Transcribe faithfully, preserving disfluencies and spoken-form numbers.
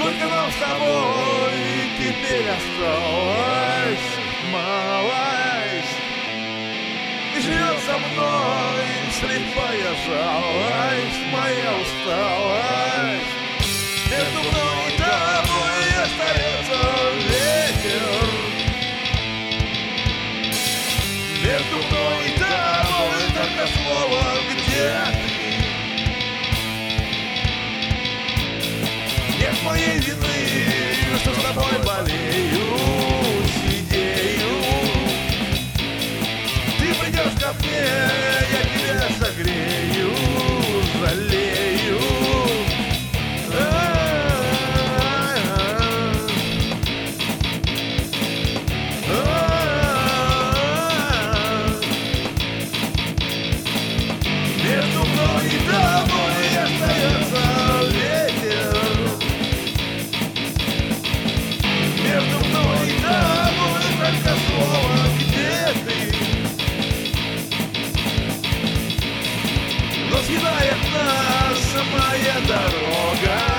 Только нам с тобой теперь осталось малость. И живет со мной слепая жалость, моя усталость. Между мной и тобой остается ветер. Между мной и тобой только слово «где ты?». Нет моей вины, что с тобой болею, сидею. Ты придешь ко мне, я тебя согрею, жалею. Между мной и тобой остается ветер. Между мной и тобой только слово «где ты?». Но съедает нас моя дорога.